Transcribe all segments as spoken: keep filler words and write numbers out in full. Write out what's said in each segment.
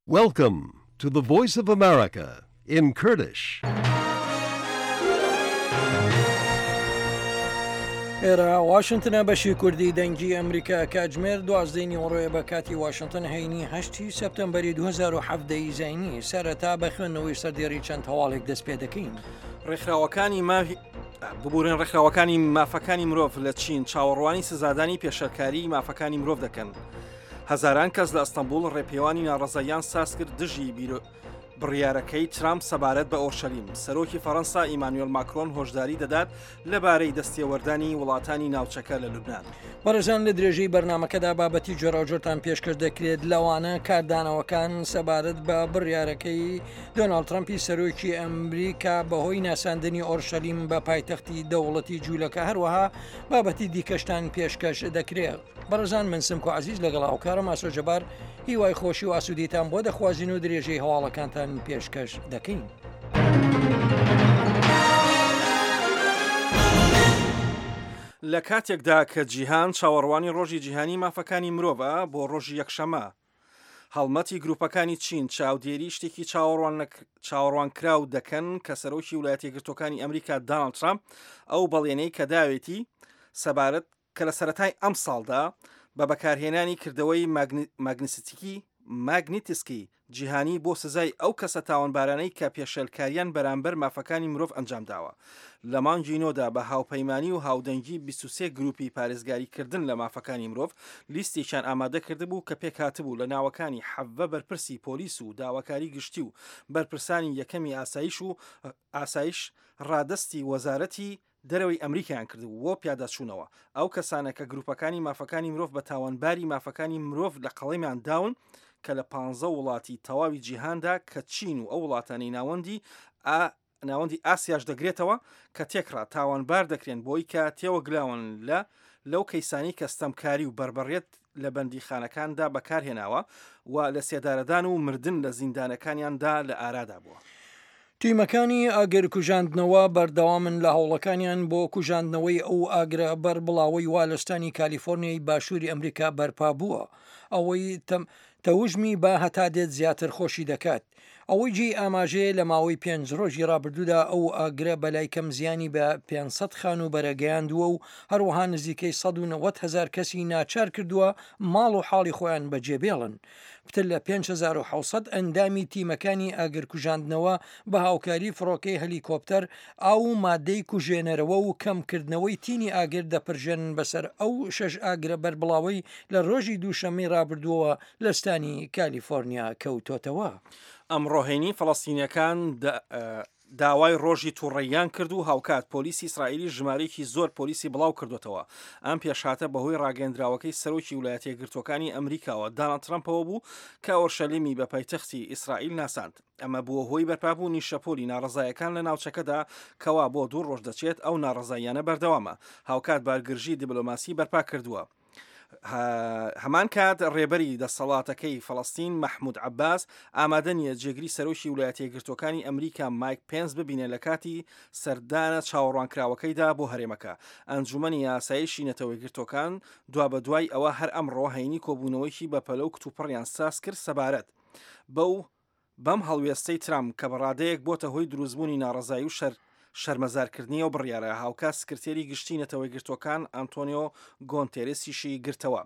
Welcome to the Voice of America in Kurdish. ئێرە واشنتنە بەشی کوردی دەنگی ئەمریکا کاتژمێر دوازدەی نیوەڕۆیە بە کاتی واشنتن هەینی هەشتی سەپتەمبەری دوو هەزار و هەفت زینی سەرەتا بە خوێندنەوەی سەردێڕی چەند هەواڵێک دەست پێ دەکەین. ڕێکخراوەکانی ماوی ببورن ڕێکخراوەکانی مافەکانی مرۆڤ لە چین چاوەڕوانی سزادانی پێشەرکاری مافەکانی مرۆڤ دەکەن. هەزاران کەس لە ئەستەمبول ڕێپێوانی ناڕەزاییان ساز کرد دژی بیرۆ بڕیارەکەی ترامپ سەبارەت بە ئۆرشەلیم. سەرۆکی فەڕەنسا ئیمانوێل ماکرۆن هۆشداری دەدات لەبارەی دەستێوەردانی وڵاتانی ناوچەکە لە لوبنان. بەڕێزان لە درێژەی بەرنمەکەدا بابەتی جۆراوجۆرتان پێشکەش دەکرێت لەوانە کاردانەوەکان سەبارەت بە بڕیارەکەی دۆناڵد ترامپی سەرۆکی ئەمریکا بەهۆی ناساندنی ئۆرشەلیم بە پایتەختی دەوڵەتی جوولەکە هەروەها بابەتی دیکەشتان پێشکەش دەکرێت. بەڕێزان من سمکۆ عەزیز لەگەڵ هاوکارم ئاسۆجەبار هیوای خۆشی و ئاسوودیتان بۆ دەخوازین و درێژەی هەواڵەکانتان پێشکەش دەکەین. لە کاتێکدا کە جیهان چاوەڕوانی ڕۆژی جیهانی مافەکانی مرۆڤە بۆ ڕۆژی یەکشەمە، هەڵمەتی گروپەکانی چین چاودێری شتێکی چاوەڕوانکراو دەکەن کە سەرۆکی ویلایەتە یەکگرتووەکانی ئەمریکا دۆناڵد ترامپ ئەو بەڵێنەی کە داوێتی سەبارەت کە لە سەرەتای ئەم ساڵدا بە بەکارهێنانی کردەوەی ماگنیسیتیکی ماگنیتسکی جیهانی بۆ سزای ئەو کەسە تاوانبارانەی کە پێشەلکاریان بەرامبەر مافەکانی مرۆڤ ئەنجام داوە. لە مانگی نۆدا بە هاوپەیمانی و هاودەنگی بیست و سێ گروپی پارێزگاریکردن لە مافەکانی مرۆڤ لیستێکیان ئامادە کرده بوو کە پێکهاتبوو لە ناوەکانی حەڤە بەرپرسی پۆلیس و داواکاری گشتی و بەرپرسانی یەکەمی ئاسایش و ئاسایش ڕادستی وەزارەتی دەرەوەی ئەمریکایان کردبوو بۆ پیادەچوونەوە. ئەو کەسانە کە گروپەکانی مافەکانی مرۆڤ بە تاوانباری مافەکانی مرۆڤ لە قەڵەمیان داون کە لە پانزە وڵاتی تەواوی جیهاندا کە چین و ئەو وڵاتانی ناوەندی ناوەندی ئاسیاش دەگرێتەوە کە تێکرا تاوانبار دەکرێن بۆی کە تێوەگلاون لە لەو کەیسانی کەستەمکاری و بربەڕێت لە بەندیخانەکاندا بەکارهێناوە و لە سێدارەدان و مردن لە زیندانەکانیاندا لە ئارادا بووە. تیمەکانی ئاگر کوژاندنەوە بەردەوامن لە هەوڵەکانیان بۆ کوژاندنەوەی ئەو ئاگرە بەر بڵاوی والستانی کالیفۆرنیای باشووری ئەمریکا بەرپا بووە. ئەوەی تەوژمی با هەتا دێت زیاتر خۆشی دەکات. ئەوەی جێی ئاماژەیە لە ماوەی پێنج ڕۆژی ڕابردوودا ئەو ئاگرە بەلای کەم زیانی بە پێنجسەد خان و بەرەگەیاندووە و هەروەها نزیکەی سەد و نەوەت هەزار کەسی ناچار کردووە ماڵ و حاڵی خۆیان بەجێبێڵن. پتر لە پێنج هەزار و حەوسەد ئەندامی تیمەکانی ئاگرکوژاندنەوە بە هاوکاری فڕۆکەی هەلیکۆپتەر ئاو و مادەی کوژێنەرەوە و کەمکردنەوەی تینی ئاگر دەپرژێن بەسەر ئەو شەش ئاگرە بەربڵاوی لە ڕۆژی دووشەمەی ڕابردووە لە ستانی کالیفۆرنیا کەوتۆتەوە. ئەمڕۆهێنی فەڵەستینیەکان داوای ڕۆژی تووڕەیان کرد و هاوکات پۆلیسی ئیسرائیلی ژمارەیەکی زۆر پۆلیسی بڵاو کردوتەوە. ئەم پێشاتە بەهۆی ڕاگەندراوەکەی سەرۆکی ویلایەتە یەکگرتووەکانی ئەمریکاوە دۆناڵد ترامپەوە بوو کە ئۆرشەلیمی بە پایتەختی ئیسرائیل ناساند. ئەمە بووە هۆی بەرپابوونی شەپۆلی ناڕەزایەکان لە ناوچەکەدا کەوا بۆ دوو ڕۆژ دەچێت ئەو ناڕەزاییانە بەردەوامە. هاوکات بارگرژی دیبلۆماسی بەرپا کردووە. هەمان کات ڕێبەری دەسەڵاتەکەی فەڵەستین مەحموود عەباس ئامادە نیە جێگری سەرۆکی ویلایەتە یەکگرتووەکانی ئەمریکا مایک پێنس ببینێت لە کاتی سەردانە چاوەڕوانکراوەکەیدا بۆ هەرێمەکە. ئەنجومەنی یاسایشی نەتەوە یەکگرتووەکان دوا بەدوای ئەوە هەر ئەمڕۆ هەینی کۆبوونەوەیکی بە پەلە و کتوپڕیان ساز کرد سەبارەت بەو بەم هەڵوێستەی ترامپ کە بەڕادەیەک بۆتە هۆی دروستبوونی ناڕەزایی و شەر شەرمەزارکردنی و بڕیارە. هاوکات سکرتێری گشتی نەتەوە یەکگرتووەکان ئەنتۆنیۆ گۆنتێرسیشی گرتەوە.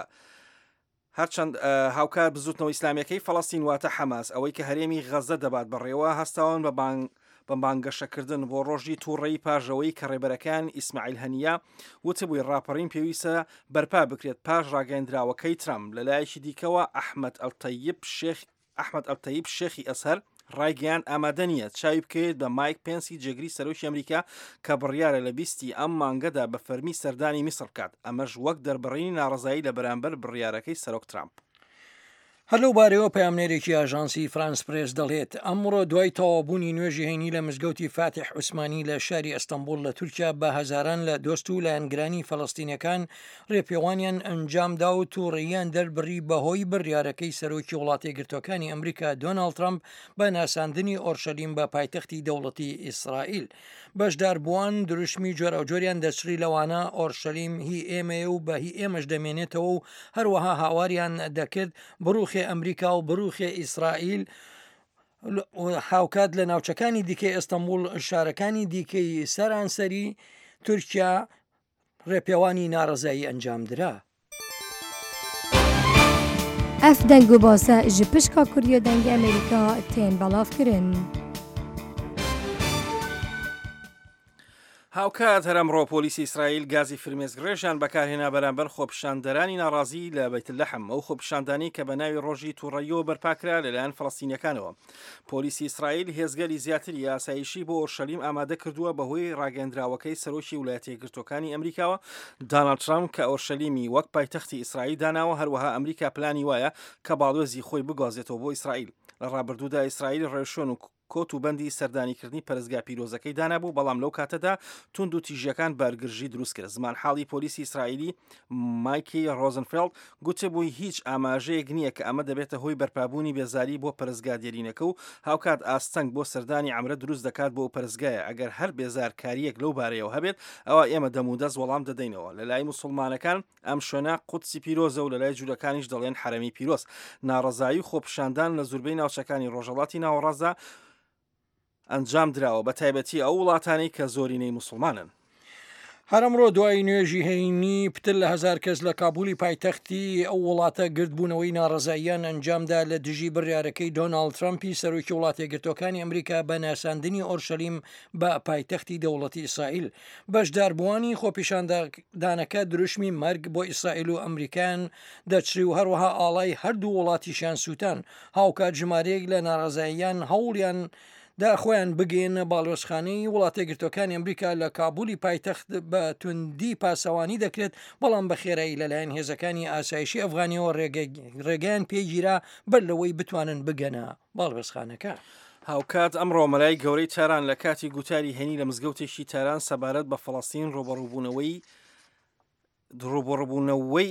هەرچەند هاوکات بزوتنەوە ئیسلامیەکەی فەڵەستین واتە حەماس ئەوەی کە هەرێمی غەزە دەبات بەڕێوە هەستاون بە بانگ بە بانگەشەکردن بۆ ڕۆژی تووڕەیی پاژەوەی کە ڕێبەرەکان ئیسماعیل هەنیە وتبووی ڕاپەڕین پێویستە بەرپا بکرێت پاش ڕاگەیەندراوەکەی ترامپ. لەلایەکی دیکەوە ئەحمەد ئەڵتەیب شێخ ئەحمەد ئەڵتەیب شێخی ئەسەر ڕایگەیان ئامادە نیە چاوی بکەوێت بە مایک پێنسی جێگری سەرۆکی ئەمریکا کە بڕیارە لە بیستی ئەم مانگەدا بە فەرمی سەردانی میسر بکات. ئەمەش وەک دەربڕینی ناڕەزایی لە بەرامبەر بڕیارەکەی سەرۆک ترامپ. هەلو بارەوە پەیامنێرێکی ئاژانسی فرانس پرێس دەڵێت ئەمڕۆ دوای تەوابوونی نوێژی هەینی لە مزگەوتی فاتح عوسمانی لە شاری ئەستەمبول لە تورکیا بە هەزاران لە دۆست و لایەنگرانی فەڵەستینیەکان ڕێپێوانیان ئەنجامدا و تووڕەییان دەربڕی بەهۆی بڕیارەکەی سەرۆکی وڵاتی یەکگرتووەکانی ئەمریکا دۆناڵد ترامپ بە ناساندنی ئۆرشەلیم بە پایتەختی دەوڵەتی ئیسرائیل. بەشداربووان دروشمی جۆرە و جۆریان دەچری لەوانە ئۆرشەلیم هی ئێمەیە و بە هی ئێمەش دەمێنێتەوە و هەروەها هاواریان دەکرد بڕوخ بڕوخێ ئەمریکا و بڕوخێ ئیسرائیل هاوکات لە ناوچەکانی دیکەی ئەستەمبول شارەکانی دیکەی سەرانسەری تورکیا ڕێپێوانی ناڕزایی ئەنجامدرا. ئەف دەنگ و باسە ji pişka Kuriya dengê Amerîka tên belavkirin. هاوکات هەرەمڕۆ پۆلیسی ئیسرائیل گازی فرمێسکڕێژیان بەکارهێنا بەرامبەر خۆپیشاندەرانی ناڕازی لە بەیتلەحەم ئەو خۆپیشاندانی کە بە ناوی ڕۆژی تووڕەییەوە بەرپاکرا لەلایەن فەڵەستینیەکانەوە. پۆلیسی ئیسرائیل هێزگەری زیاتری یاسایشی بۆ ئۆرشەلیم ئامادە کردووە بەهۆی ڕاگەندراوەکەی سەرۆکی ویلایەتە یەکگرتووەکانی ئەمریکاوە دۆناڵد ترامپ کە ئۆرشەلیمی وەک پایتەختی ئیسرائیل داناوە. هەروەها ئەمریکا پلانی وایە کە باڵۆزی خۆی بگوازێتەوە بۆ ئیسرائیل. لە ڕابردوودا ئیسرائیل ڕێشۆن و کۆت و بەندی سەردانیکردنی پەرستگا پیرۆزەکەی دانابوو، بەڵام لەو کاتەدا تونند و تیژەکان بەرگرژی دروست کرد. زمان حاڵی پۆلیسی ئیسرائیلی مایکی ڕۆزنفێلد گوتبووی هیچ ئاماژەیەک نییە کە ئەمە دەبێتە هۆی بەرپابوونی بێزاری بۆ پەرستگا دێرینەکە و هاوکات ئاستەنگ بۆ سەردانی ئەمرە دروست دەکات بۆ پەرستگایە. ئەگەر هەر بێزارکاریەک لەو بارەیەوە هەبێت ئەوە ئێمە دەمودەست وەڵام دەدەینەوە. لە لای موسڵمانەکان ئەم شوێنە قودسی پیرۆزە و لە لای جوولەکانیش دەڵێن حرەمی پیرۆز. ناڕەزایی و خۆپیشاندان لە زوربەی ناوچەکانی ڕۆژهەڵاتی ناوەڕاستدا ئەنجام درراوە، بە تایبەتی ئەو وڵاتانی کە زۆرینەی موسڵمانن. هەرەمڕۆ دوای نوێژی هەینی پتر لە هەزار کەس لە کابولی پایتەختی ئەو وڵاتە گردبوونەوەی ناڕزاییان ئەنجامدا لە دژی بڕیارەکەی دۆناڵد ترامپی سەرۆکی وڵاتە یەکگرتووەکانی ئەمریکا بە ناساندنی ئۆرشەلیم بە پایتەختی دەوڵەتی ئیسرائیل. بەشداربووانی خۆپیشاندانەکە دروشمی مەرگ بۆ ئیسرائیل و ئەمریکان دەچری و هەروەها ئاڵای هەردوو وڵاتیشان سووتان. هاوکات ژمارەیەک لە ناڕزاییان هەوڵیان دا خۆیان بگەێنە باڵۆزخانەی وڵاتە یەکگرتووەکانی ئەمریکا لە کابولی پایتەخت بە توندی پاسەوانی دەکرێت، بەڵام بە خێرایی لەلایەن هێزەکانی ئاسایشی ئەفغانیەوە ڕێگەیان پێگیرا بەر لەوەی بتوانن بگەنە باڵۆزخانەکە. هاوکات ئەمڕۆ مەلای گەورەی تاران لە کاتی گوتاری هێنی لە مزگەوتێکی تاران سەبارەت بە فەڵەستین ڕۆبەڕووبوونەوەی ڕۆبەڕووبوونەوەی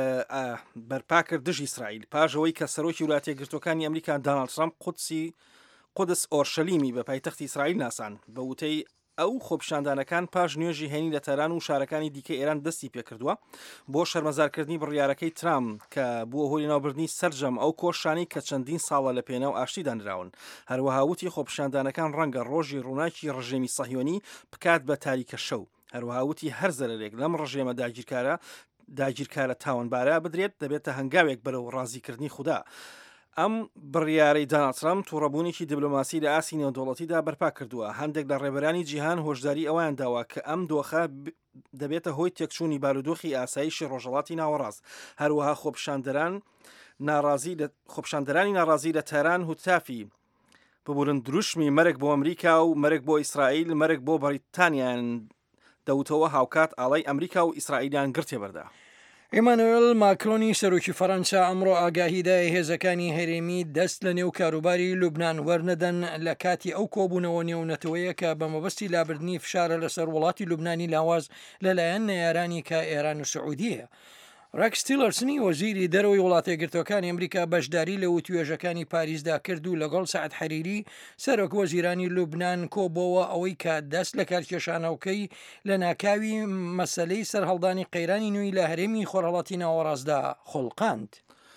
بەرپا کرد دژی ئیسرائیل پاشەوەی کە سەرۆکی ویلایەتە یەکگرتووەکانی ئەمریکا دۆناڵد ترامپ قودسی قودس ئۆرشەلیمی بە پایتەختی ئیسرائیل ناسان. بە وتەی ئەو خۆپیشاندانەکان پاش نوێژی هێنی لە تەران و شارەکانی دیکە ئێران دەستی پێکردووە بۆ شەرمەزارکردنی بڕیارەکەی ترامپ کە بووە هۆی ناوبردنی سەرجەم ئەو کۆشانی کە چەندین ساڵە لە پێناو ئاشتیدانراون. هەروەها وتی خۆپیشاندانەکان ڕەنگە ڕۆژی ڕووناکی ڕژێمی سەهیۆنی بکات بە تاریکە شەو. هەروەها وتی هەر زەرێک لەم ڕژێمە داگیرکارە داگیرکارە تاوانبارە بدرێت دەبێتە هەنگاوێک بەرەو ڕازیکردنی خوددا. ئەم بڕیارەی دۆناڵد ترامپ تووڕەبوونێکی دیبلۆماسی لە ئاسی نێودەوڵەتیدا بەرپا کردووە. هەندێک لە ڕێبەرانی جیهان هۆشداری ئەویان داوا کە ئەم دۆخە دەبێتە هۆی تێکچوونی بارودۆخی ئاسایشی ڕۆژهەڵاتی ناوەڕاست. هەروەها خۆپیشاندەران ناڕازی لە خۆپیشاندەرانی ناڕازی لە تەران هوتافی ببورن دروشمی مەرگ بۆ ئەمریکا و مەرگ بۆ ئیسرائیل مەرگ بۆ بەریتانیان دەوتەوە. هاوکات ئاڵای ئەمریکا و ئیسرائیلیان گرتێ بەردا. ئێمانوێل ماکرۆنی سەرۆکی فەڕەنسا ئەمڕۆ ئاگاهیدای هێزەکانی هەرێمی دەست لە نێو کاروباری لوبنان وەرنەدەن لە کاتی ئەو کۆبوونەوە نێونەتەوەیە کە بە مەبەستی لابردنی فشارە لەسەر وڵاتی لوبنانی لاواز لەلایەن نەیارانی کە ئێران و سعودیە. ڕێکس تیلەرسنی وەزیری دەرەوەی وڵاتە یەکگرتووەکانی ئەمریکا بەشداری لە وتوێژەکانی پاریسدا کرد و لەگەڵ سەعەد حەریری سەرۆک وەزیرانی لوبنان کۆبەوە ئەوەی کە دەست لە کارکێشانەوەکەی لە ناکاوی مەسەلەی سەرهەڵدانی قەیرانی نوێی لە هەرێمی خۆرهەڵاتی ناوەڕاستدا خۆڵقاند.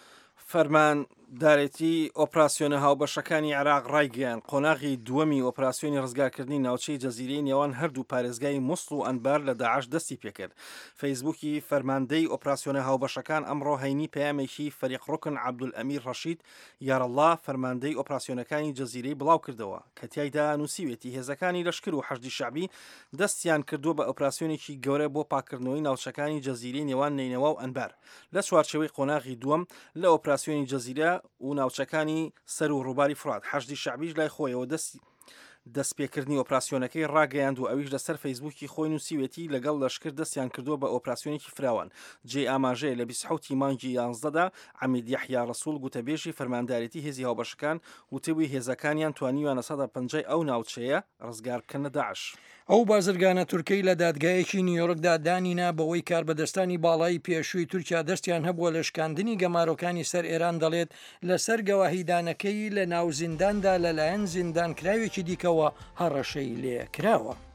فەرمان دارێتی ئۆپراسسیۆنە هاوبەشەکانی عێراق ڕایگەیان قۆناغی دووەمی ئۆپراسسیۆنی ڕزگارکردنی ناوچەی جەزیرەی نێوان هەردوو پارێزگای مووسڵ و ئەنبار لە داعش دەستی پێکرد. فەیسبووکی فەرماندەی ئۆپراسسیۆنە هاوبەشەکان ئەمڕۆ هەینی پەیامێکی فەریقڕوکن عەبدولئەمیر ڕەشید یارەڵڵا فەرماندەی ئۆپراسسیۆنەکانی جەزیرەی بڵاو کردەوە کە تیایدا نووسیوێتی هێزەکانی لەشکر و حەشدی شەعبی دەستیان کردووە بە ئۆپراسسیۆنێکی گەورە بۆ پاکردنەوەی ناوچەکانی جەزیرەی نێوان نینەوە و ئەنبار لە چوارچەوەی قۆناغی دووەم لە ئۆپراسسیۆنی جەزیرە و ناوچەکانی سەر و ڕووباری فرات. حەشدی شەعبیش لای خۆیەوە دەستی دەستپێکردنی ئۆپراسسیۆنەکەی ڕاگەیاند و ئەویش لەسەر فەیسبووکی خۆی نووسیوێتی لەگەڵ لەشکر دەستیان کردووە بە ئۆپراسسیۆنێکی فراوان. جێ ئاماژەیە لە بیست و حەوتی مانگی یانزدەدا عەمید یەحیا ڕەسوول گوتەبێژی فەرماندارێتی هێزی هاوبەشەکان وتەبووی هێزەکانیان توانیوانە سەد و پەنجا ئەو ناوچەیە ڕزگار بکەنە داعش. ئەو بازرگانە تورکی لە دادگایەکی نیویۆرکدا دانینا بەوەی کاربەدەستانی باڵای پێشووی تورکیا دەستیان هەبووە لە شکاندنی گەمارۆکانی سەر ئێران دەڵێت لەسەر گەواهیدانەکەی لە ناو زینداندا لەلایەن زیندانکراوێکی دیکەوە هەڕەشەی لێ کراوە.